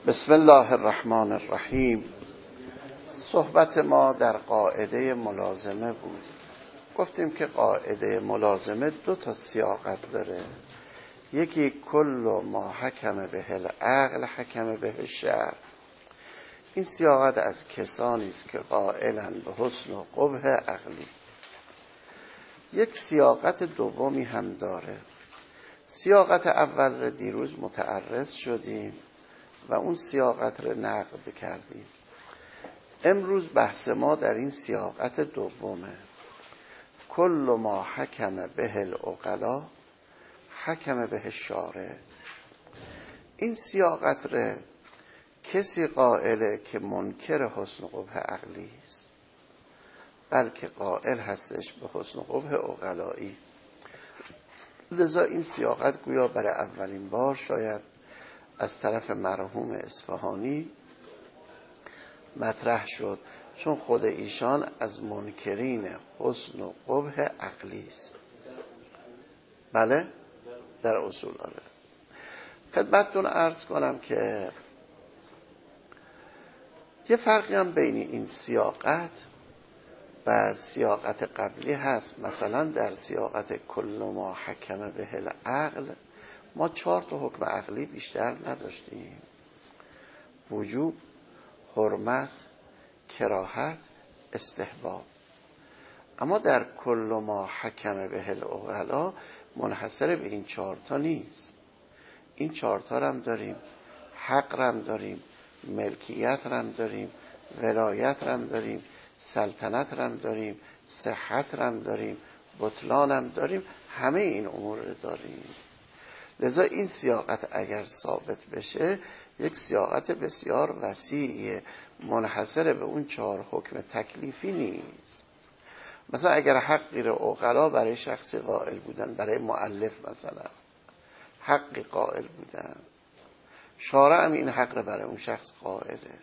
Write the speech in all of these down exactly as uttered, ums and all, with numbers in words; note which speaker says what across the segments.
Speaker 1: بسم الله الرحمن الرحیم. صحبت ما در قاعده ملازمه بود. گفتیم که قاعده ملازمه دو تا سیاقت داره. یکی کل ما حکم به العقل حکم به الشرع. این سیاقت از کسانی است که قائلند به حسن و قبح عقلی. یک سیاقت دومی هم داره. سیاقت اول را دیروز متعرض شدیم و اون سیاقت را نقد کردیم. امروز بحث ما در این سیاقت دومه. کل ما حکم به العقلا حکم به الشارع. این سیاقت را کسی قائله که منکر حسن و قبح عقلی است، بلکه قائل هستش به حسن و قبح عقلایی. لذا این سیاقت گویا برای اولین بار شاید از طرف مرحوم اصفهانی مطرح شد، چون خود ایشان از منکرین حسن و قبح عقلی است. بله در اصول آره. خدمتتون عرض کنم که یه فرقی هم بین این سیاقت و سیاقت قبلی هست. مثلا در سیاقت کل ما حکم به العقل ما چهار تا حکم عقلی بیشتر نداشتیم: وجوب، حرمت، کراهت، استحباب. اما در کل ما حکم به العقلا منحصر به این چهار تا نیست. این چهار تا هم داریم، حق هم داریم، ملکیت هم داریم، ولایت هم داریم، سلطنت هم داریم، صحت هم داریم، بطلان هم داریم. همه این امور رو داریم. لذا این سیاقت اگر ثابت بشه یک سیاقت بسیار وسیعه، منحصر به اون چهار حکم تکلیفی نیست. مثلا اگر حقی رو عقلا برای شخصی قائل بودن، برای مؤلف مثلا حقی قائل بودن، شارع هم این حق رو برای اون شخص قائله.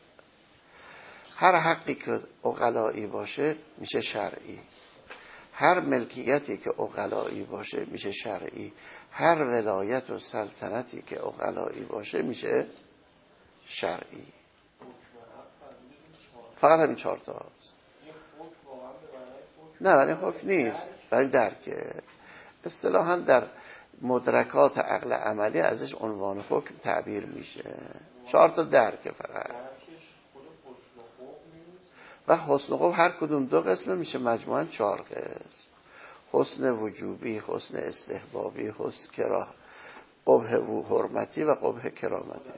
Speaker 1: هر حقی که عقلایی باشه میشه شرعی، هر ملکیتی که عقلایی باشه میشه شرعی، هر ولایت و سلطنتی که عقلایی باشه میشه شرعی. فقط همین چهار تا هست. نه برای حکم نیست، برای درکه. اصطلاحاً در مدرکات عقل عملی ازش عنوان حکم تعبیر میشه. چهار تا درکه فقط. و حسن و قبح هر کدوم دو قسمه میشه مجموعاً چهار قسم: حسن وجوبی، حسن استحبابی، حسن کراه، قبح حرمتی و قبح کرامتی.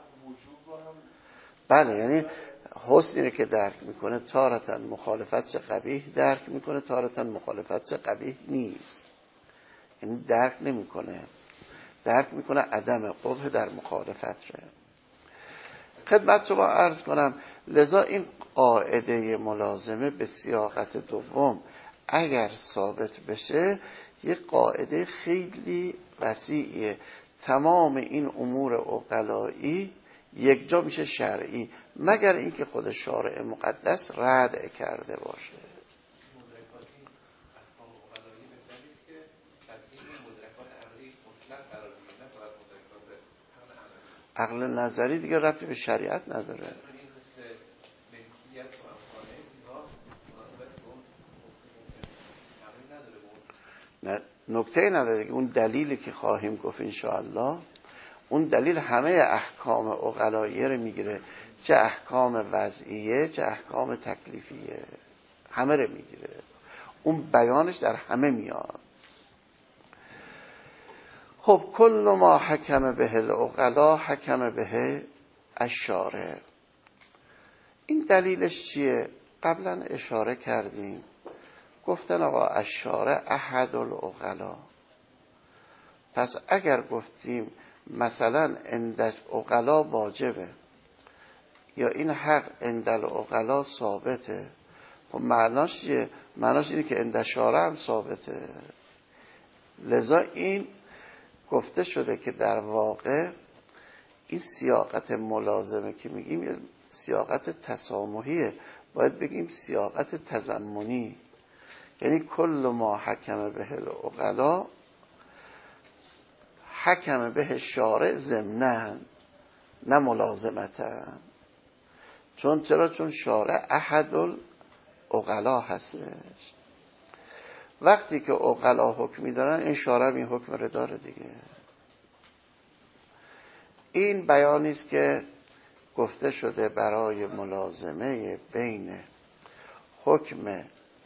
Speaker 1: بله، یعنی حسن اینه که درک میکنه تارتاً مخالفت قبیح درک میکنه، تارتاً مخالفت قبیح نیست. یعنی درک نمیکنه، درک میکنه عدم قبح در مخالفت ره. خدمت شما عرض کنم لذا این قاعده ملازمه به سیاقت دوم اگر ثابت بشه یک قاعده خیلی وسیعه. تمام این امور عقلایی یک جا میشه شرعی، مگر اینکه خود شارع مقدس رد کرده باشه. عقل نظری دیگه ربطی به شریعت نداره. نه نکته نداره که اون دلیلی که خواهیم گفت انشاءالله، اون دلیل همه احکام عقلاییه رو میگیره، چه احکام وضعیه چه احکام تکلیفیه، همه رو میگیره. اون بیانش در همه میاد. خب کل ما حکم به العقلا حکم به الشارع. این دلیلش چیه؟ قبلا اشاره کردیم، گفتن آقا الشارع احد العقلا. پس اگر گفتیم مثلا عند العقلا واجبه یا این حق عند العقلا ثابته، خب معناش چیه؟ معناش اینه که عند الشارع هم ثابته. لذا این گفته شده که در واقع این سیاقت ملازمه که میگیم یه سیاقت تسامحیه، باید بگیم سیاقت تضمنی. یعنی کل ما حکم به العقلا حکم به شارع ضمناً، نه ملازمتا. چون چرا؟ چون شارع احد العقلا هستش. وقتی که عقلا حکمی دارن این شارع این حکم رو داره دیگه. این بیانی است که گفته شده برای ملازمه بین حکم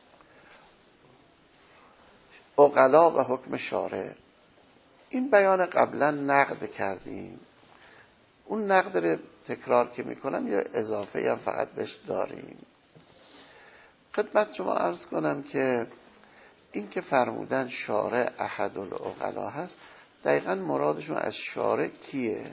Speaker 1: عقلا و حکم شارع. این بیان قبلا نقد کردیم، اون نقد رو تکرار که میکنم یه اضافه هم فقط بهش داریم. خدمت شما عرض کنم که این که فرمودن شارع احد العقلا هست، دقیقا مرادشون از شارع کیه؟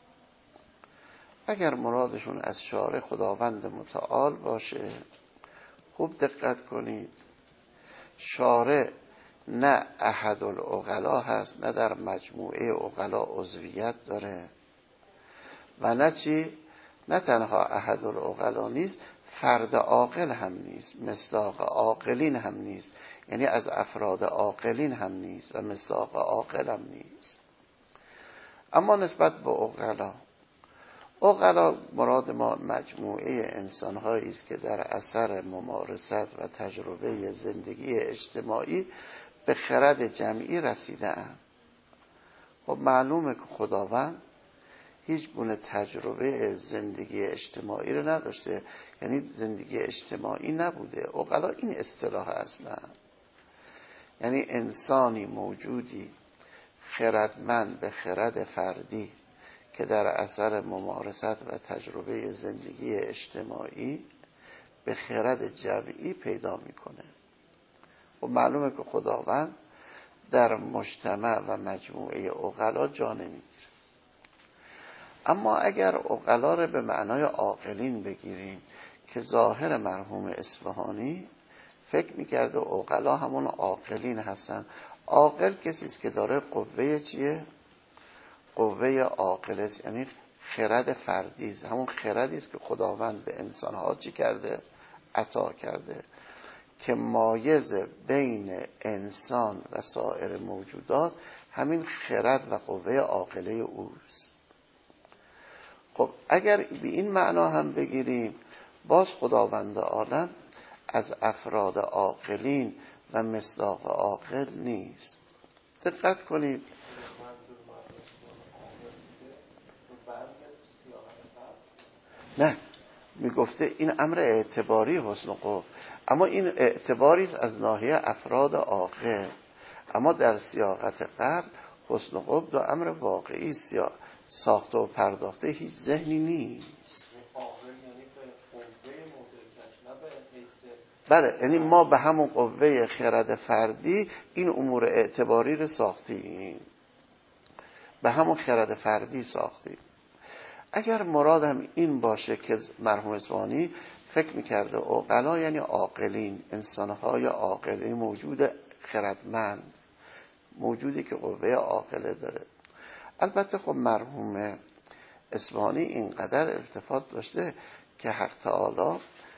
Speaker 1: اگر مرادشون از شارع خداوند متعال باشه، خوب دقت کنید، شارع نه احد العقلا هست، نه در مجموعه عقلا عضویت داره، و نه چی؟ نه تنها احد العقلا نیست، فرد عاقل هم نیست، مصداق عاقلین هم نیست، یعنی از افراد عاقلین هم نیست و مصداق عاقل هم نیست. اما نسبت به عقلا، عقلا مراد ما مجموعه انسان‌هایی است که در اثر ممارست و تجربه زندگی اجتماعی به خرد جمعی رسیده اند. خب معلومه که خداوند هیچ گونه تجربه زندگی اجتماعی رو نداشته، یعنی زندگی اجتماعی نبوده. عقلا این اصطلاح اصلا، یعنی انسانی موجودی خردمند به خرد فردی که در اثر ممارست و تجربه زندگی اجتماعی به خرد جمعی پیدا میکنه. و معلومه که خداوند در مجتمع و مجموعه عقلا جا نمیگیره. اما اگر عقلا رو به معنای عاقلین بگیریم که ظاهر مرحوم اصفهانی فکر میکرده عقلا همون عاقلین هستن. عاقل کسی است که داره قوه چیه؟ قوه عاقله است، یعنی خرد فردی است، همون خردی است که خداوند به انسانها چی کرده؟ عطا کرده، که مایز بین انسان و سایر موجودات همین خرد و قوه عاقله اوست. خب اگر به این معنا هم بگیریم، باز خداوند عالم از افراد عاقلین و مصداق عاقل نیست. دقت کنید، نه میگفته این امر اعتباری حسن قوم، اما این اعتباری است از ناحیه افراد عاقل، اما در سیاقت قبل حسن قوم دو امر واقعی است، ساخته و پرداخته هیچ ذهنی نیست. بله، یعنی ما به همون قوه خرد فردی این امور اعتباری رو ساختیم، به همون خرد فردی ساختیم. اگر مراد هم این باشه که مرحوم اصفهانی فکر میکرده عقلا یعنی عاقلین، انسانهای عاقلین، موجود خردمند، موجودی که قوه عاقله داره. البته خب مرحوم اصفهانی اینقدر التفات داشته که حق تعالی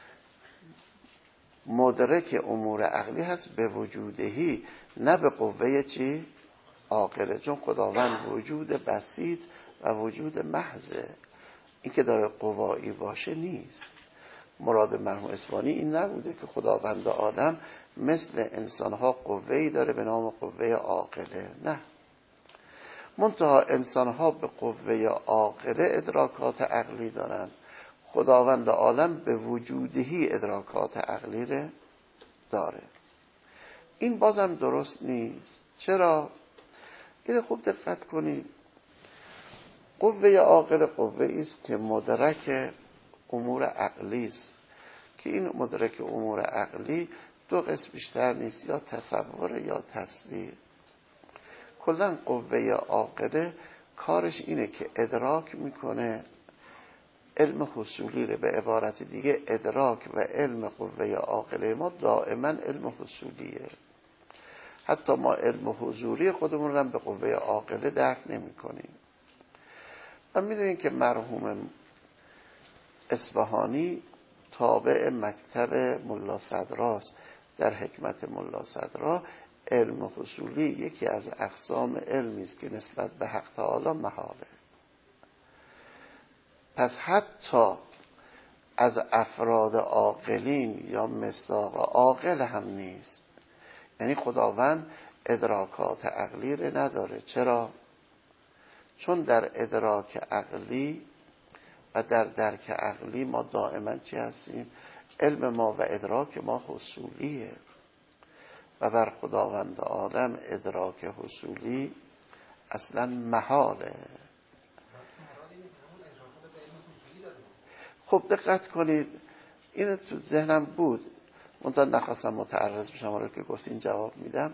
Speaker 1: مدرک امور عقلی هست به وجودهی، نه به قوه چی؟ عاقله. چون خداوند وجود بسیط و وجود محضه، این که داره قوایی باشه نیست. مراد مرحوم اصفهانی این نبوده که خداوند عالم مثل انسانها قوهی داره به نام قوه عاقله، نه. منتها انسانها به قوه عاقله ادراکات عقلی دارن، خداوند عالم به وجودهی ادراکات عقلی رو داره. این بازم درست نیست. چرا؟ این خوب دقت کنید، قوه عاقل قوه است که مدرک امور عقلی است، که این مدرک امور عقلی دو قسم بیشتر نیست، یا تصور یا تصویر. کلا قوه عاقله کارش اینه که ادراک میکنه علم حصولی رو. به عبارت دیگه ادراک و علم قوه عاقله ما دائما علم حصولیه. حتی ما علم حضوری خودمون رو هم به قوه عاقله درک نمی کنیم. و میدونید که مرحوم اصفهانی تابع مکتب ملا صدراست. در حکمت ملا صدرا علم حصولی یکی از اقسام علمی است که نسبت به حق تعالی محاله. پس حتی از افراد عاقلین یا مصداق عاقل هم نیست. یعنی خداوند ادراکات عقلی رو نداره. چرا؟ چون در ادراک عقلی و در درک عقلی ما دائما چی هستیم؟ علم ما و ادراک ما حصولیه و بر خداوند عالم ادراک حصولی اصلا محاله. خب دقت کنید، این تو ذهنم بود، منتها نخواستم متعرض بشم، حالا که گفتین جواب میدم.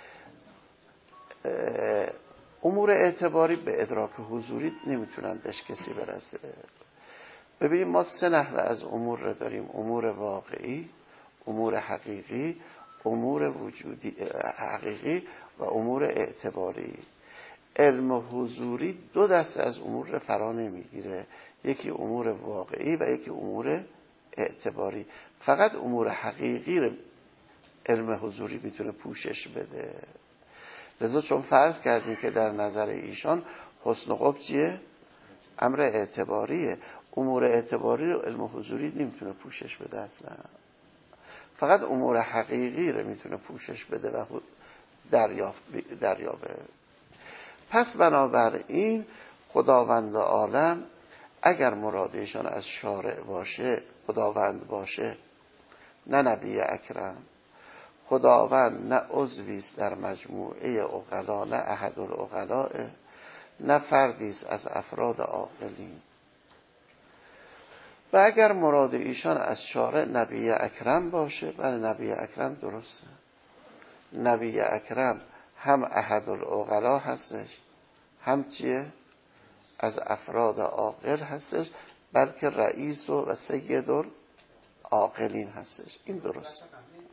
Speaker 1: امور اعتباری به ادراک حضوری نمیتونن بهش کسی برسه. ببینیم ما سه نحوه از امور رو داریم: امور واقعی، امور حقیقی، امور وجودی حقیقی و امور اعتباری. علم حضوری دو دسته از امور رو فرا نمیگیره، یکی امور واقعی و یکی امور اعتباری. فقط امور حقیقی رو علم حضوری میتونه پوشش بده. لذا چون فرض کردیم که در نظر ایشان حسن و قبح چیه؟ امر اعتباریه. امور اعتباری رو علم حضوری نمیتونه پوشش بده اصلا، فقط امور حقیقی رو میتونه پوشش بده و دریابه. پس بنابراین خداوند عالم اگر مرادشان از شارع باشه، خداوند باشه، نه نبی اکرم، خداوند نه عضویست در مجموعه عقلا، نه احد العقلاء، نه فردیست از افراد عاقلین. و اگر مراد ایشان از شارع نبی اکرم باشه، بله نبی اکرم درسته. نبی اکرم هم احد العقلاء هستش، هم چیه؟ از افراد عاقل هستش، بلکه رئیس و سید العاقلین هستش. این درسته.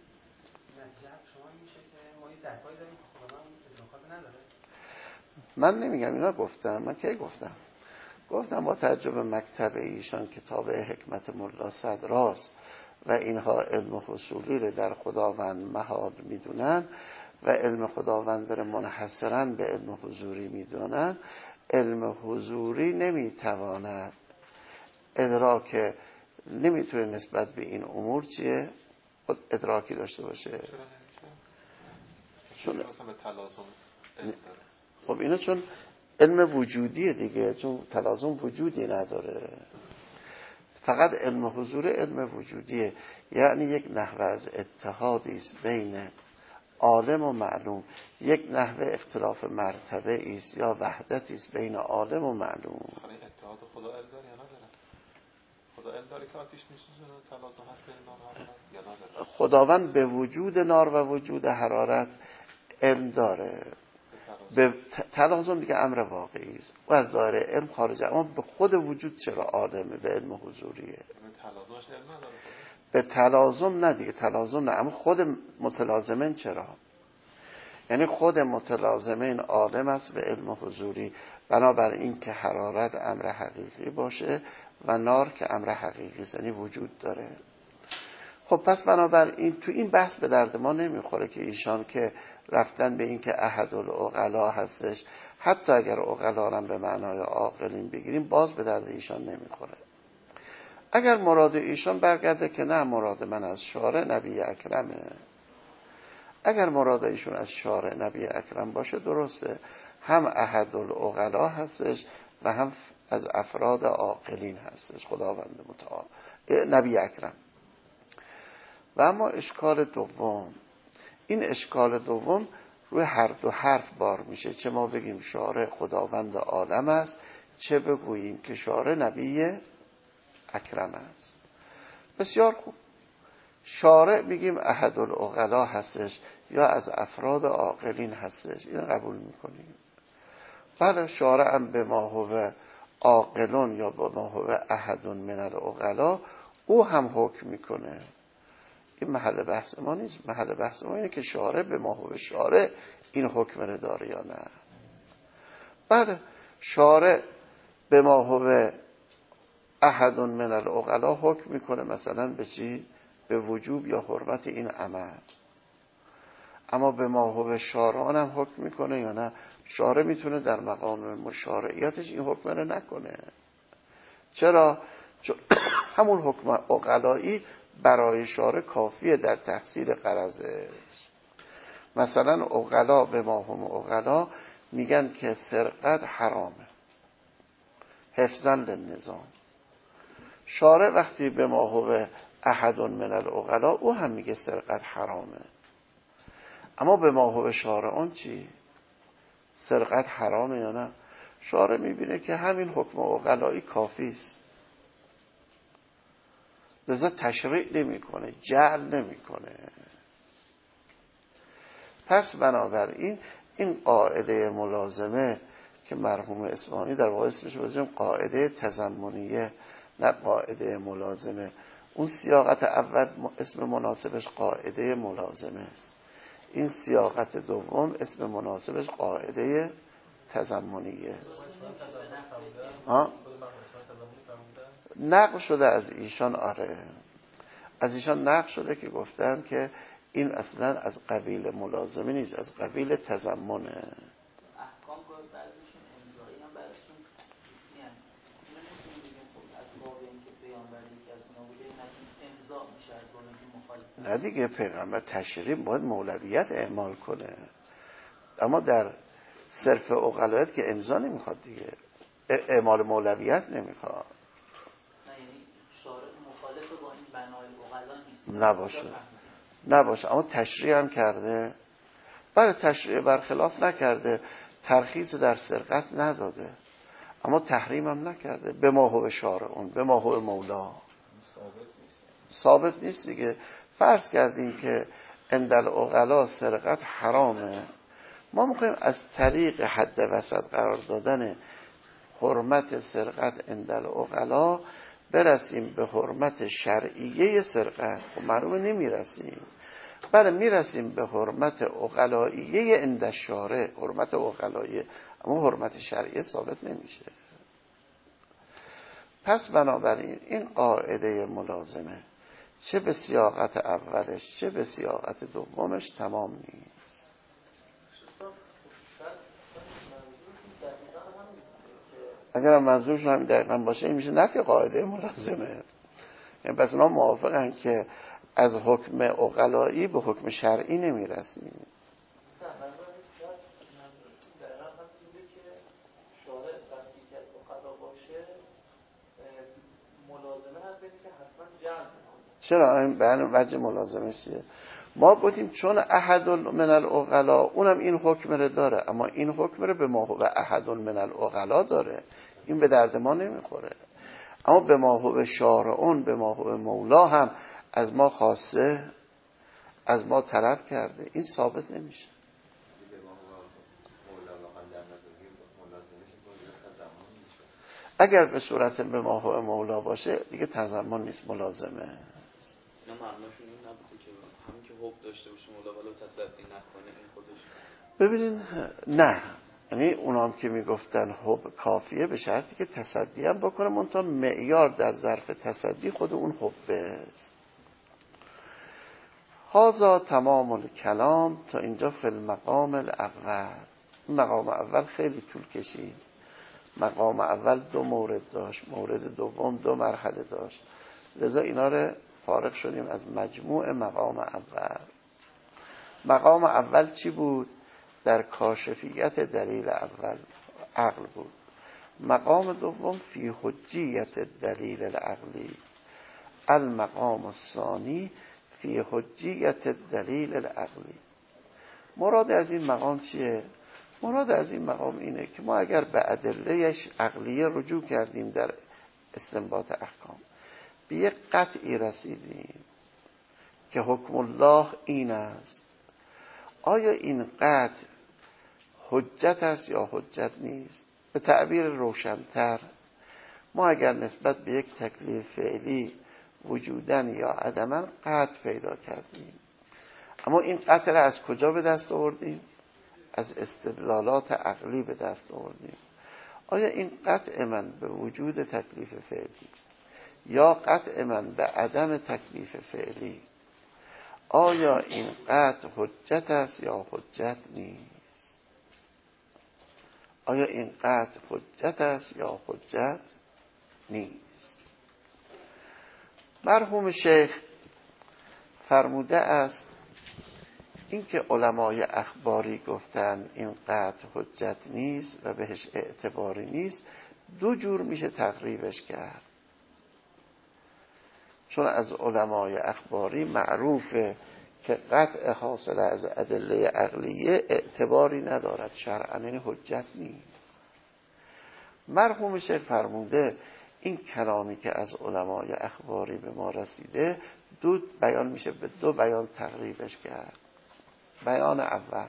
Speaker 1: من نمیگم اینا گفتم، من کی گفتم؟ گفتم با توجه به مکتب ایشان کتاب حکمت ملا صدراست و اینها علم حصولی رو در خداوند محال میدونن و علم خداوند رو منحصراً به علم حضوری میدونن. علم حضوری نمیتواند ادراک، نمیتونه نسبت به این امور چیه؟ خود ادراکی داشته باشه. چون
Speaker 2: مثلا به تلازم علم داره.
Speaker 1: خب اینا چون علم وجودیه دیگه، چون تلازم وجودی نداره. فقط علم حضور علم وجودیه، یعنی یک نحوه از اتحادی است بین عالم و معلوم، یک نحوه اختلاف مرتبه است یا وحدتی است بین عالم و معلوم.
Speaker 2: خب این اتحاد خدا علم داره یا نداره؟ خدا علم داره که آتش میسوزونه، تلازم هست بین نار و حرارت یا نداره؟
Speaker 1: خداوند به وجود نار و وجود حرارت علم داره. به تلازم دیگه امر واقعی است و از دایره علم خارجه، اما به خود وجود چرا عالمه؟ به علم حضوریه.
Speaker 2: تلازمش علم نداره.
Speaker 1: به تلازم نه دیگه، تلازم نه، اما خود متلازمین چرا؟ یعنی خود متلازمین عالم است به علم حضوری، بنابراین که حرارت امر حقیقی باشه و نار که امر حقیقی است، یعنی وجود داره. خب پس بنابراین تو این بحث به درد ما نمیخوره که ایشان که رفتن به این که احد العقلا هستش، حتی اگر عقلا هم به معنای عاقلین بگیریم باز به درد ایشان نمیخوره. اگر مراد ایشان برگرده که نه مراد من از شارع نبی اکرمه، اگر مراد ایشون از شارع نبی اکرم باشه درسته، هم احد العقلا هستش و هم از افراد عاقلین هستش خداوند متعال نبی اکرم. و اما اشکال دوم، این اشکال دوم روی هر دو حرف بار میشه، چه ما بگیم شارع خداوند عالم است، چه بگوییم که شارع نبی اکرم است. بسیار خوب، شارع میگیم احد العقلا هستش یا از افراد عاقلین هستش، این قبول میکنیم. بله شارع هم به ما هو عاقلون یا به ما هو احد من العقلا او هم حکم میکنه. این محل بحث ما نیست، محل بحث ما اینه که شارع به ما هو شارع این حکم رو داره یا نه. بله شارع به ما هو احد من العقلا حکم میکنه، مثلا به چی؟ به وجوب یا حرمت این عمل. اما به ما هو شارعان هم حکم میکنه یا نه؟ شارع میتونه در مقام مشارعیتش این حکم رو نکنه، چرا؟ چون همون حکم عقلایی برای شارع کافیه در تحصیل غرضش. مثلا عقلا به ما هم عقلا میگن که سرقت حرامه حفظاً للنظام. شارع وقتی به ما هو احد من العقلا او هم میگه سرقت حرامه، اما به ما هو شارعون چی؟ سرقت حرامه یا نه؟ شارع میبینه که همین حکم عقلایی کافی است، لذا تشریع نمیکنه، جعل نمیکنه. پس بنابراین این قاعده ملازمه که مرحوم اصفهانی در واقع اسمش بودیم قاعده تضمنیه نه قاعده ملازمه، اون سیاقت اول اسم مناسبش قاعده ملازمه است، این سیاقت دوم اسم مناسبش قاعده تضمنیه است. نقل شده از ایشان، آره از ایشان نقل شده که گفتن که این اصلا از قبیل ملازمه نیست، از قبیل تضمنه.
Speaker 3: احکام گاهی بعضیشون امضایی هم بعضیشون تخصیصی هم. اینو نمیتونیم بگیم خب از باب اینکه پیامبر یکی از اونا بوده این امضا میشه از باب اینکه مخالف.
Speaker 1: نه دیگه، پیغمبر تشریع باید مولویت اعمال کنه، اما در صرف عقلایت که امضا نمیخواد دیگه، اعمال مولویت نمیخواد.
Speaker 3: نه یعنی شارع مخالف با این بنای عقلا نیست.
Speaker 1: نباشه نباشه اما تشریع هم کرده، برای تشریع برخلاف نکرده، ترخیص در سرقت نداده، اما تحریم هم نکرده. به ما هو شارعون به ما هو مولا ثابت نیست دیگه. فرض کردیم که اندل عقلا سرقت حرامه، ما میخوایم از طریق حد وسط قرار دادن حرمت سرقت اندل عقلا برسیم به حرمت شرعیه سرقت. خب معلومه نمیرسیم، بله میرسیم به حرمت عقلاییه اند الشارع، حرمت عقلاییه، اما حرمت شرعیه ثابت نمیشه. پس بنابراین این قاعده ملازمه چه به سیاقت اولش چه به سیاقت دومش تمام نیست. اگر منظورشون هم دقیقا باشه این میشه نفی قاعده ملازمه. یعنی پس اونا موافقن که از حکم عقلایی به حکم شرعی نمیرسیم. چرا این بیان وجه ملازمه چیه؟ ما گفتیم چون احد من العقلا اونم این حکم رو داره، اما این حکم رو به ما هو احد من العقلا داره، این به درد ما نمیخوره. اما به ما هو شارعون به ما هو مولا هم از ما خواسته، از ما طلب کرده، این ثابت نمیشه. اگر به صورت به ما هو مولا باشه دیگه تضمن نیست، ملازمه است.
Speaker 3: اینا معناشون این نبوده که همین که حب داشته باشه مولا ولی تصدی نکنه این خودش.
Speaker 1: ببینین نه، یعنی اونام که میگفتن حب کافیه به شرطی که تصدی هم بکنه، منتها معیار در ظرف تصدی خود اون حب است. هذا تمام الکلام. تا اینجا فی المقام الاول. مقام اول خیلی طول کشید. مقام اول دو مورد داشت، مورد دوم دو مرحله داشت، لذا اینا رو فارغ شدیم از مجموع مقام اول. مقام اول چی بود؟ در کاشفیت دلیل اول عقل بود. مقام دوم فی حجیت دلیل العقلی. المقام الثانی فی حجیت دلیل العقلی. مراد از این مقام چیه؟ مراد از این مقام اینه که ما اگر به ادلهش عقلیه رجوع کردیم در استنباط احکام، به یک قطعی رسیدیم که حکم الله این است، آیا این قطع حجت است یا حجت نیست؟ به تعبیر روشن‌تر، ما اگر نسبت به یک تکلیف فعلی وجودن یا عدمن قطع پیدا کردیم، اما این قطع را از کجا به دست آوردیم؟ از استدلالات عقلی به دست آوردیم. آیا این قطع من به وجود تکلیف فعلی یا قطع من به عدم تکلیف فعلی، آیا این قطع حجت است یا حجت نیست؟ آیا این قطع حجت است یا حجت نیست. مرحوم شیخ فرموده است این که علمای اخباری گفتن این قطع حجت نیست و بهش اعتباری نیست، دو جور میشه تقریبش کرد. چون از علمای اخباری معروفه که قطع حاصل از ادله عقلیه اعتباری ندارد شرعاً، یعنی حجت نیست. مرحوم شیخ فرموده این کلامی که از علمای اخباری به ما رسیده دو بیان میشه به دو بیان تقریبش کرد. بیان اول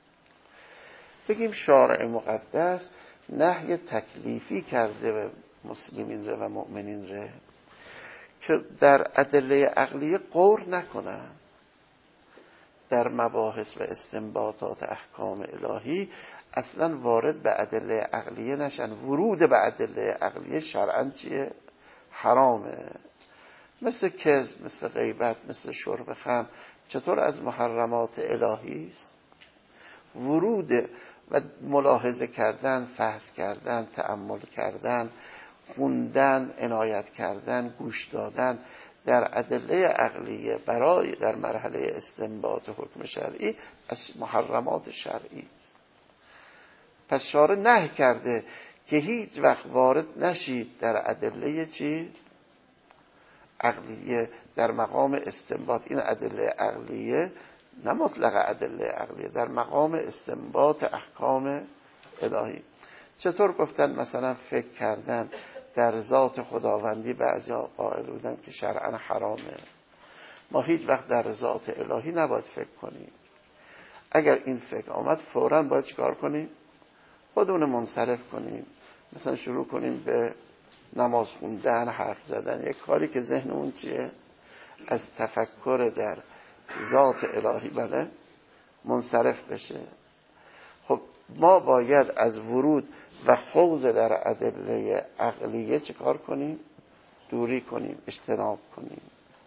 Speaker 1: بگیم شارع مقدس نهی تکلیفی کرده به مسلمین ره و مؤمنین ره که در ادله عقلیه غور نکنن، در مباحث و استنباطات احکام الهی اصلا وارد به ادله عقلیه نشن. ورود به ادله عقلیه شرعاً چیه؟ حرامه. مثل کذب، مثل غیبت، مثل شرب خمر، چطور از محرمات الهی است؟ ورود و ملاحظه کردن، فحص کردن، تأمل کردن، خوندن، عنایت کردن، گوش دادن در ادله عقلیه برای در مرحله استنباط حکم شرعی از محرمات شرعی است. پس شارع نهی کرده که هیچ وقت وارد نشید در ادله چی؟ عقلیه، در مقام استنباط. این ادله عقلیه نه مطلق ادله عقلیه، در مقام استنباط احکام الهی. چطور گفتن مثلا فکر کردن در ذات خداوندی بعضی قائل بودن که شرعاً حرامه. ما هیچ وقت در ذات الهی نباید فکر کنیم. اگر این فکر آمد فوراً باید چیکار کنیم؟ خودمون منصرف کنیم، مثلا شروع کنیم به نماز خوندن، حرف زدن، یک کاری که ذهنمون چیه؟ از تفکر در ذات الهی بله منصرف بشه. خب ما باید از ورود و خوض در ادله عقلیه چه کار کنیم؟ دوری کنیم، اجتناب کنیم.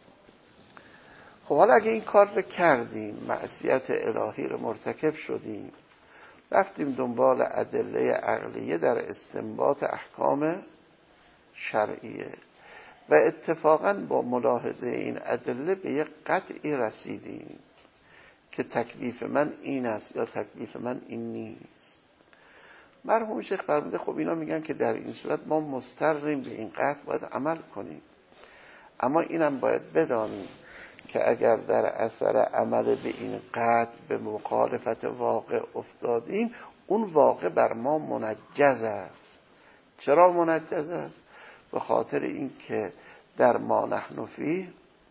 Speaker 1: خب حالا اگه این کار رو کردیم، معصیت الهی رو مرتکب شدیم، رفتیم دنبال ادله عقلیه در استنباط احکام شرعیه و اتفاقاً با ملاحظه این ادله به یک قطعی رسیدیم که تکلیف من این است یا تکلیف من این نیست. مرحوم شیخ فرموده خب اینا میگن که در این صورت ما مضطریم به این قطع باید عمل کنیم، اما اینم باید بدانیم که اگر در اثر عمل به این قطع به مخالفت واقع افتادیم، اون واقع بر ما منجز است. چرا منجز است؟ به خاطر این که در ما نحن فیه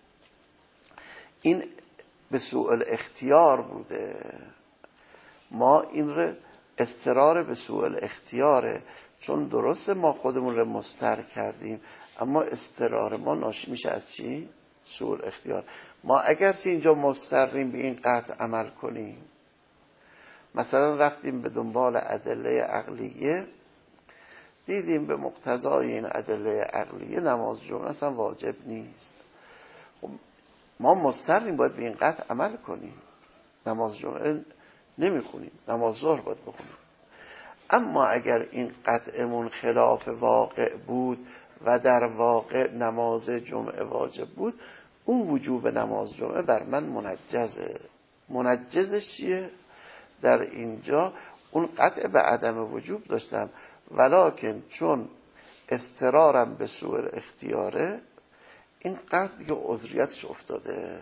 Speaker 1: این به سوء الاختیار بوده. ما این رو استرار به سوء الاختیاره، چون درسته ما خودمون رو مستر کردیم، اما استرار ما ناشی میشه از چی؟ سوء الاختیار. ما اگرچه اینجا مستریم به این قطع عمل کنیم، مثلا رفتیم به دنبال ادله عقلیه، دیدیم به مقتضای این ادله عقلیه نماز جمعه اصلا واجب نیست. خب ما مضطریم باید به این قطع عمل کنیم، نماز جمعه نمیخونیم، نماز ظهر باید بخونیم. اما اگر این قطعمون خلاف واقع بود و در واقع نماز جمعه واجب بود، اون وجوب نماز جمعه بر من منجزه. منجزش چیه؟ در اینجا اون قطع به عدم وجوب داشتم، ولکن چون استرارم به سوء اختیاره این قطع دیگه عذریتش افتاده.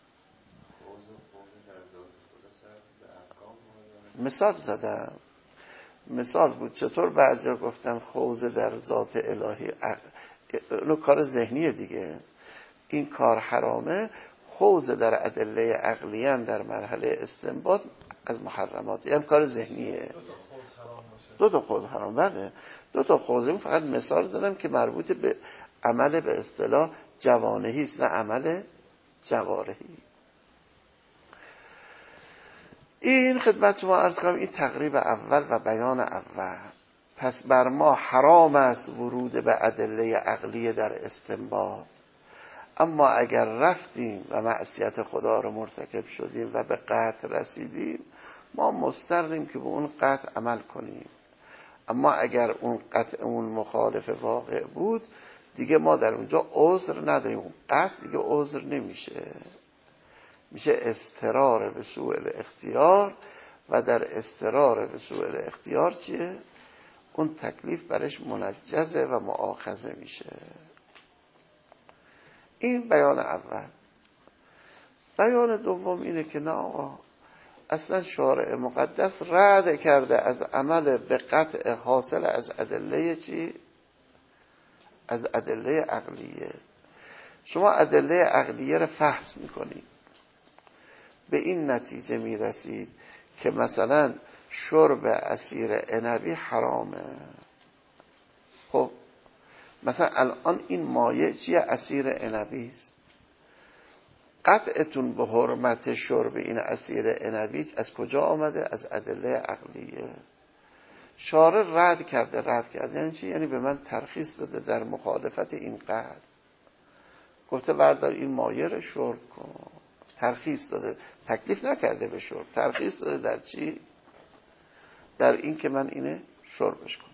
Speaker 1: مثال زدم، مثال بود. چطور بعضیا گفتن خوض در ذات الهی، اونو کار ذهنیه دیگه، این کار حرامه. خوض در ادله عقلیه در مرحله استنباط از محرمات، یعنی کار ذهنیه. دو تا خوض حرام بله، دو تا خوض. فقط مثال زدم که مربوط به عمل به اصطلاح جوانهی است، نه عمل جوارحی. این خدمت شما عرض کنم این تقریب اول و بیان اول. پس بر ما حرام است ورود به ادله عقلیه در استنباط، اما اگر رفتیم و معصیت خدا رو مرتکب شدیم و به قطع رسیدیم، ما مضطریم که به اون قطع عمل کنیم. اما اگر اون قطع اون مخالف واقع بود دیگه ما در اونجا عذر نداریم. اون قطع دیگه عذر نمیشه، میشه اضطرار به سوء الاختیار و در اضطرار به سوء الاختیار چیه؟ اون تکلیف برش منجزه و مؤاخذه میشه. این بیان اول. بیان دوم اینه که نه آقا، اصلا شارع مقدس رد کرده از عمل به قطع حاصل از ادله چی؟ از ادله عقلیه. شما ادله عقلیه رو فحص میکنید، به این نتیجه میرسید که مثلا شرب عصیر عنبی حرامه. خب مثلا الان این مایع چیه؟ عصیر عنبی است. قطعتون به حرمت شرب این عصیر عنبی از کجا آمده؟ از ادله عقلیه. شارع رد کرده. رد کرده یعنی چی؟ یعنی به من ترخیص داده در مخالفت این قطع. گفته بردار این مایع رو شرب کن. ترخیص داده، تکلیف نکرده به شرب، ترخیص داده در چی؟ در این که من اینه شربش کنم.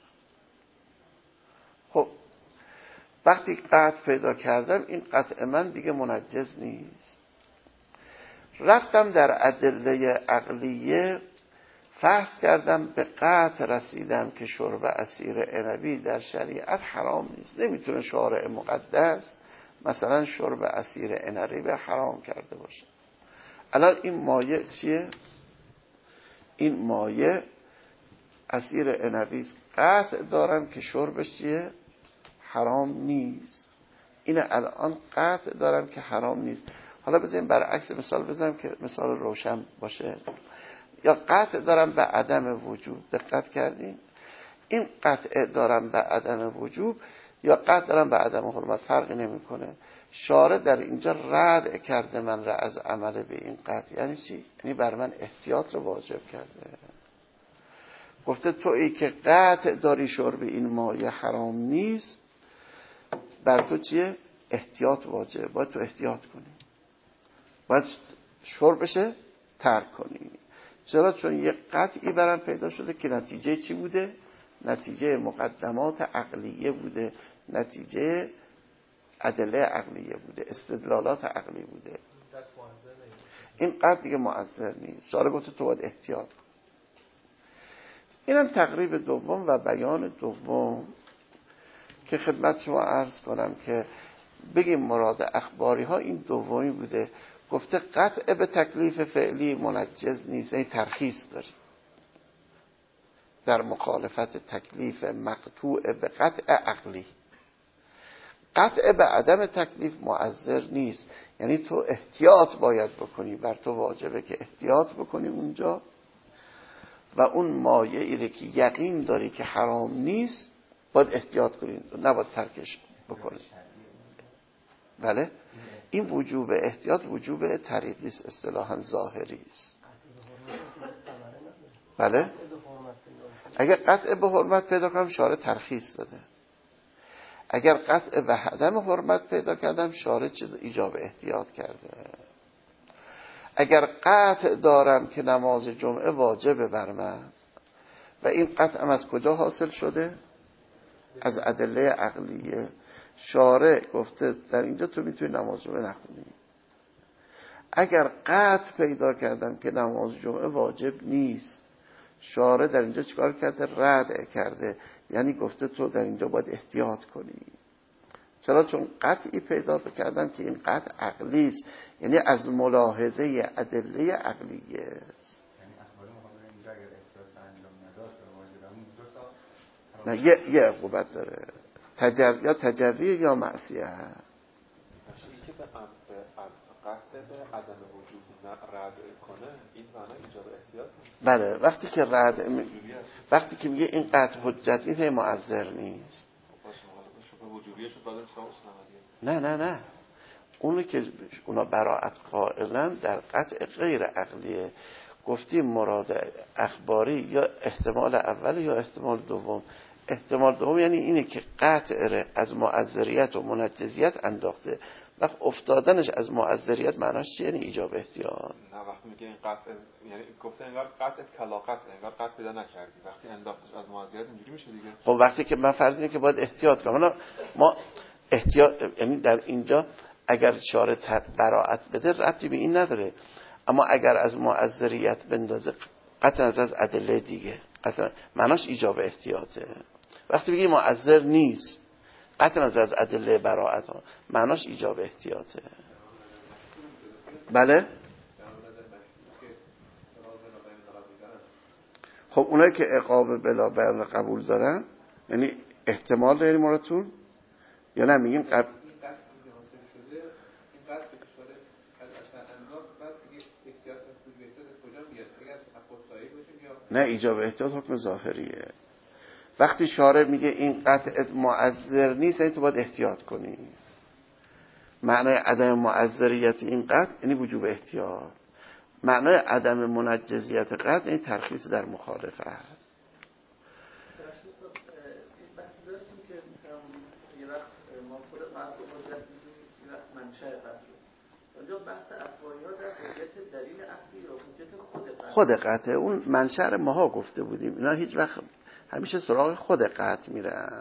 Speaker 1: خب وقتی قطع پیدا کردم، این قطع من دیگه منجز نیست. رفتم در ادله عقلیه فحص کردم، به قطع رسیدم که شرب عصیر عنبی در شریعت حرام نیست. نمیتونه شارع مقدس مثلا شرب عصیر عنبی حرام کرده باشه. الان این مایع چیه؟ این مایع عصیر عنبی است. قطع دارم که شربش چیه؟ حرام نیست. اینه الان قطع دارم که حرام نیست. حالا بذاریم برعکس مثال بزنم که مثال روشن باشه. یا قطع دارم به عدم وجوب. دقت کردین؟ این قطع دارم به عدم وجوب یا قطع دارم به عدم حرمت فرقی نمیکنه. شارع در اینجا رد کرده من را از عمل به این قطع. یعنی چی؟ یعنی بر من احتیاط رو واجب کرده. گفته تو ای که قطع داری شرب این مایه حرام نیست، بر تو چیه؟ احتیاط واجب. باید تو احتیاط کنی، باید شربشه ترک کنی. چرا؟ چون یه قطعی برام پیدا شده که نتیجه چی بوده؟ نتیجه مقدمات عقلیه بوده، نتیجه ادله عقلیه بوده، استدلالات عقلی بوده. این قطع دیگه مؤثر نیست. شارع گفته تو باید احتیاط کن. اینم تقریب دوم و بیان دوم که خدمت شما عرض کنم که بگیم مراد اخباری ها این دومی بوده. گفته قطع به تکلیف فعلی منجز نیست، این ترخیص داری در مخالفت تکلیف مقطوع به قطع عقلی. قطع به عدم تکلیف مؤثر نیست، یعنی تو احتیاط باید بکنی، بر تو واجبه که احتیاط بکنی اونجا و اون مایعی که یقین داری که حرام نیست باید احتیاط کنی، نباید ترکش بکنی. بله؟ این وجوب احتیاط وجوب طریقی است، اصطلاحاً ظاهری است. بله؟ اگر قطع به حرمت پیدا کنم شارع ترخیص داده. اگر قطع به عدم حرمت پیدا کردم شارع چه ایجاب احتیاط کرده. اگر قطع دارم که نماز جمعه واجبه بر من و این قطعم از کجا حاصل شده؟ از ادله عقلیه. شارع گفته در اینجا تو میتونی نماز جمعه نخونی. اگر قطع پیدا کردم که نماز جمعه واجب نیست، شارع در اینجا چیکار کرده؟ رد کرده. یعنی گفته تو در اینجا باید احتیاط کنی. چرا؟ چون قطعی پیدا کردم که این قطع عقلی است، یعنی از ملاحظه ادله عقلیه است. نه یه یه عقوبت داره، تجر... یا تجری یا معصیه.
Speaker 2: که به قطع به عدم وجود رد کنه این معنی ایجاب احتیاط نیست.
Speaker 1: بله، وقتی که رد م... وقتی که میگه این قطع حجت نیست مؤثر نیست. نه نه نه اونو که اونا براءت قائلن در قطع غیر عقلیه. گفتیم مراد اخباری یا احتمال اول یا احتمال دوم. احتمال دوم یعنی اینه که قطع از معذریت و منجزیت انداخته، وقت افتادنش از معذریت معناش چیه؟ یعنی ایجاب احتیاط.
Speaker 2: نه وقتی میگه این قطع، یعنی گفته انگار قطع کلاقت، انگار قطع پیدا نکردی، وقتی انداختش از معذریت اینجوری میشه دیگه.
Speaker 1: خب وقتی که من فرض اینه که باید احتیاط کنم، ما احتیاط یعنی در اینجا اگر شارع براءت بده ربطی به این نداره، اما اگر از معذریت بندازه قطع از ادله دیگه، قطع معناش ایجاب احتیاطه. وقتی بگی معذر نیست قطع از ادله براءت معناش ایجاب احتیاطه. بله. خب اونایی که عقاب بلا بیان قبول دارن یعنی احتمال دارین مراتون یا نه میگیم قبل نه ایجاب احتیاط حکم ظاهریه. وقتی شارع میگه این قطع معذر نیست یعنی تو باید احتیاط کنی. معنای عدم معذریت این قطع یعنی وجوب احتیاط. معنای عدم منجزیت قطع یعنی ترخیص در مخالفت. خود قطع اون منشأ ماها گفته بودیم، اینا هیچ وقت همیشه سراغ خود قطع میرن.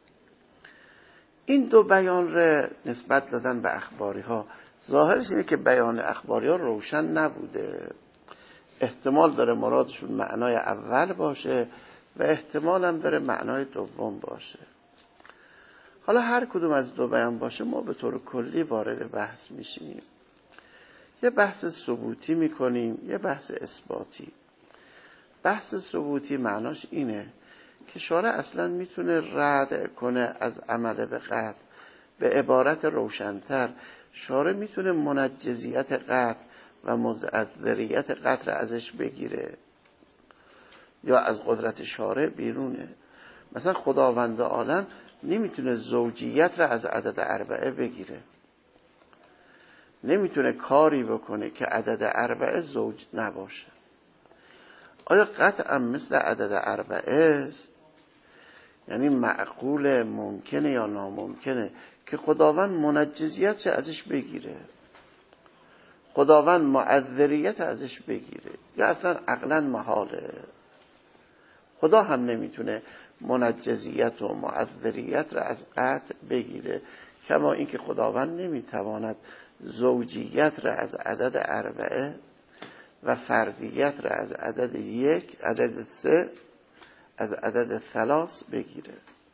Speaker 1: این دو بیان رو نسبت دادن به اخباری ها، ظاهرش اینه که بیان اخباری ها روشن نبوده، احتمال داره مرادشون معنای اول باشه و احتمال هم داره معنای دوم باشه. حالا هر کدوم از دو بیان باشه ما به طور کلی وارد بحث میشیم، یه بحث ثبوتی میکنیم یه بحث اثباتی. بحث ثبوتی معناش اینه که شارع اصلا میتونه رد کنه از عمل به قطع. به عبارت روشنتر شارع میتونه منجزیت قطع و مضعذریت قطع ازش بگیره یا از قدرت شارع بیرونه. مثلا خداوند عالم نمیتونه زوجیت را از عدد اربعه بگیره، نمیتونه کاری بکنه که عدد اربعه زوج نباشه. آیا قطعا مثل عدد اربعه است؟ یعنی معقول ممکنه یا ناممکنه که خداوند منجزیت چه ازش بگیره، خداوند معذریت ازش بگیره، یا اصلا عقلا محاله. خدا هم نمیتونه منجزیت و معذریت را از قطع بگیره، کما اینکه خداوند نمیتواند زوجیت را از عدد اربعه و فردیت را از عدد یک، عدد سه، از عدد ثلاث بگیره.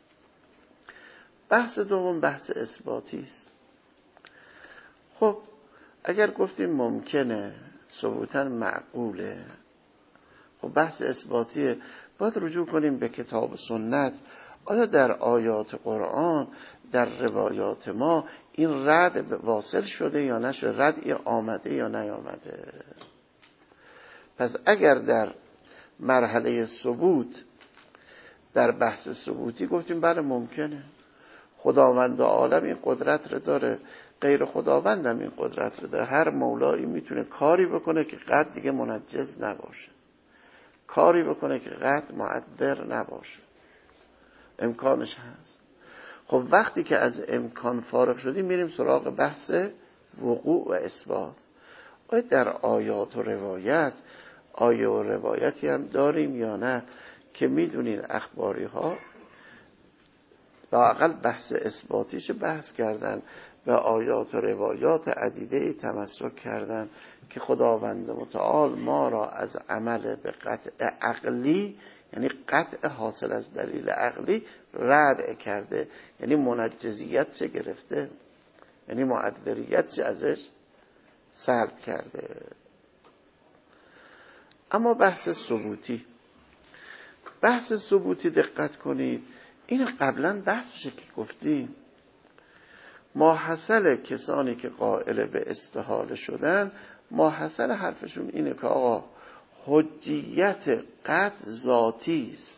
Speaker 1: بحث دوم بحث اثباتی است. خب اگر گفتیم ممکنه، ثبوتاً معقوله، خب بحث اثباتیه، باید رجوع کنیم به کتاب و سنت. آیا در آیات قرآن، در روایات ما این رد واصل شده یا نشده، رد آمده یا نیامده؟ پس اگر در مرحله ثبوت، در بحث ثبوتی گفتیم بله ممکنه، خداوند عالم این قدرت رو داره، غیر خداوند هم این قدرت رو داره، هر مولایی میتونه کاری بکنه که قطع دیگه منجز نباشه، کاری بکنه که قطع معذر نباشه، امکانش هست. خب وقتی که از امکان فارغ شدیم میریم سراغ بحث وقوع و اثبات. آیا در آیات و روایت آیه و روایتی هم داریم یا نه که میدونین اخباری ها لااقل بحث اثباتیش بحث کردن، به آیات و روایات عدیده تمسک کردن که خداوند متعال ما را از عمل به قطع عقلی، یعنی قطع حاصل از دلیل عقلی، رد کرده، یعنی منجزیت چه گرفته، یعنی معذریت چه ازش سلب کرده. اما بحث ثبوتی، بحث ثبوتی دقت کنید، این قبلا بحثشه که گفتیم ماحصل کسانی که قائل به استحاله شدن، ماحصل حرفشون اینه که آقا حجیت قطع ذاتی است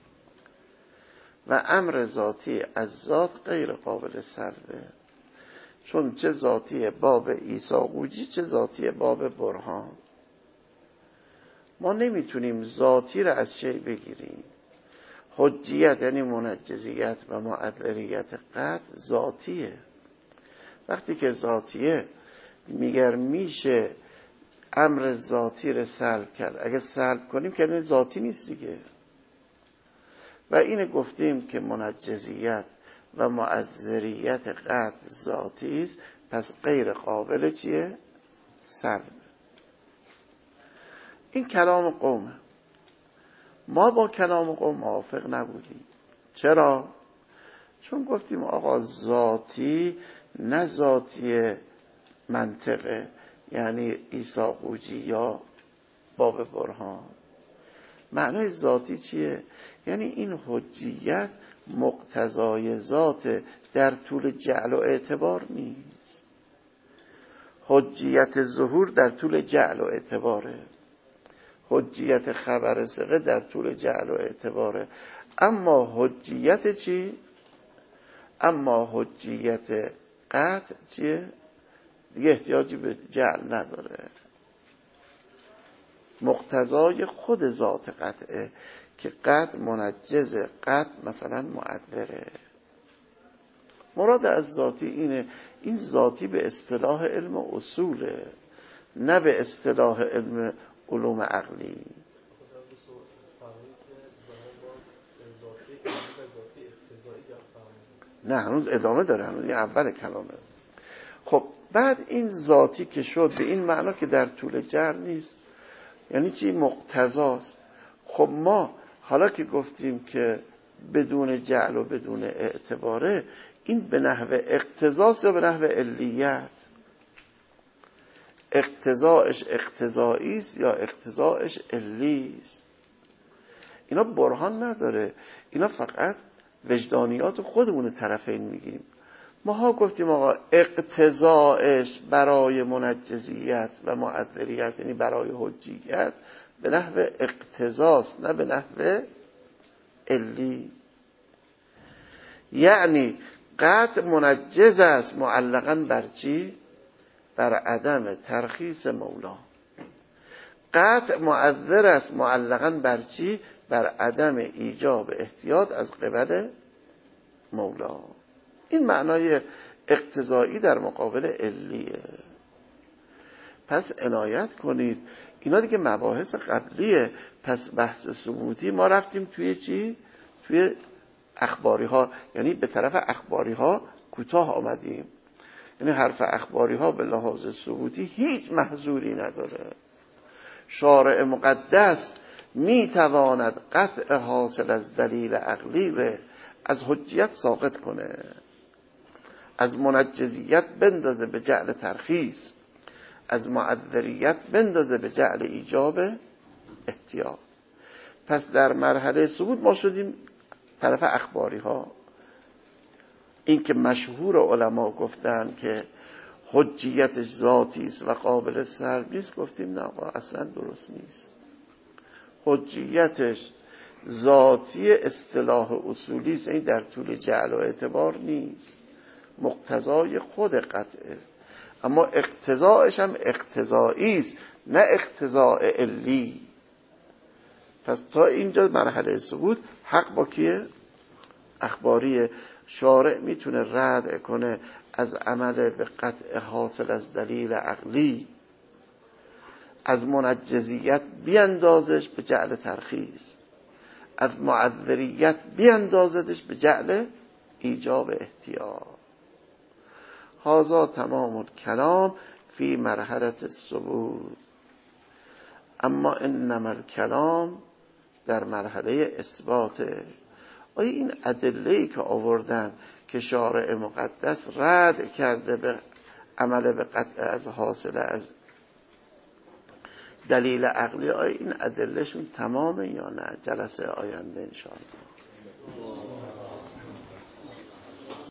Speaker 1: و امر ذاتی از ذات غیر قابل سلبه، چون چه ذاتی باب عیسی قوجی چه ذاتی باب برهان. ما نمیتونیم ذاتی را از شیء بگیریم، حجیت یعنی منجزیت و معذریت قطع ذاتیه. وقتی که ذاتیه میگر میشه امر ذاتی رو سلب کرد. اگه سلب کنیم که این ذاتی نیست دیگه. و اینه گفتیم که منجزیت و معذریت قطع ذاتی است، پس غیر قابل چیه؟ سلب. این کلام قومه. ما با کلام قوم موافق نبودیم. چرا؟ چون گفتیم آقا ذاتی نه ذاتی منطقه، یعنی عیسی قوجی یا باب برهان. معنای ذاتی چیه؟ یعنی این حجیت مقتضای ذات در طول جعل و اعتبار نیست. حجیت ظهور در طول جعل و اعتباره، حجیت خبر ثقه در طول جعل و اعتباره. اما حجیت چی؟ اما حجیت قطع چیه؟ دیگه احتیاجی به جعل نداره، مقتضای خود ذات قطعه که قطع منجزه، قطع مثلا معذره. مراد از ذاتی اینه، این ذاتی به اصطلاح علم اصوله، نه به اصطلاح علم علوم عقلی. نه هنوز ادامه داره، هنوز این اول کلامه. خب بعد این ذاتی که شد به این معنا که در طول جعل نیست، یعنی چی؟ مقتضاست. خب ما حالا که گفتیم که بدون جعل و بدون اعتباره، این به نحو اقتضاست یا به نحو علیت؟ اقتضاش اقتضایی است یا اقتضاش علی است؟ اینا برهان نداره، اینا فقط وجدانیات خودمون طرفین میگیم. ماها گفتیم آقا اقتضاش برای منجزیت و معذریت یعنی برای حجیت به نحو اقتضاست نه به نحو علی. یعنی قطع منجز است معلقاً بر چی؟ بر عدم ترخیص مولا. قطع معذر است معلقاً بر چی؟ بر عدم ایجاب احتیاط از قبل مولا. این معنای اقتضایی در مقابل علیه. پس عنایت کنید، اینا دیگه مباحث قبلیه. پس بحث ثبوتی ما رفتیم توی چی؟ توی اخباری ها، یعنی به طرف اخباری ها کوتاه آمدیم. یعنی حرف اخباری ها به لحاظ ثبوتی هیچ محظوری نداره. شارع مقدس می تواند قطع حاصل از دلیل عقلی رو از حجیت ساقط کنه، از منجزیت بندازه به جعل ترخیص، از معذریت بندازه به جعل ایجاب احتیاط. پس در مرحله ثبوت ما شدیم طرف اخباری ها. این که مشهور علما گفتن که حجیتش ذاتی است و قابل سلب نیست، گفتیم نه اصلا درست نیست. حجیتش ذاتی اصطلاح اصولی است، این در طول جعل و اعتبار نیست، مقتضای خود قطعه. اما اقتضاءش هم اقتضایی است نه اقتضاء علی. پس تا اینجا مرحله ثبوت حق با کیه؟ اخباریه. شارع میتونه رد کنه از عمل به قطع حاصل از دلیل عقلی، از منجزیت بیاندازش به جعل ترخیص، از معذریت بیاندازدش به جعل ایجاب احتیاط. هذا تمام الکلام فی مرحله الثبوت. اما انما الکلام در مرحله اثباته. آیا این ادله‌ای که آوردن که شارع مقدس رد کرده به عمل به قطع از حاصل از دلیل عقلی، آیا این ادلهشون تمامه یا نه؟ جلسه آینده انشاءالله.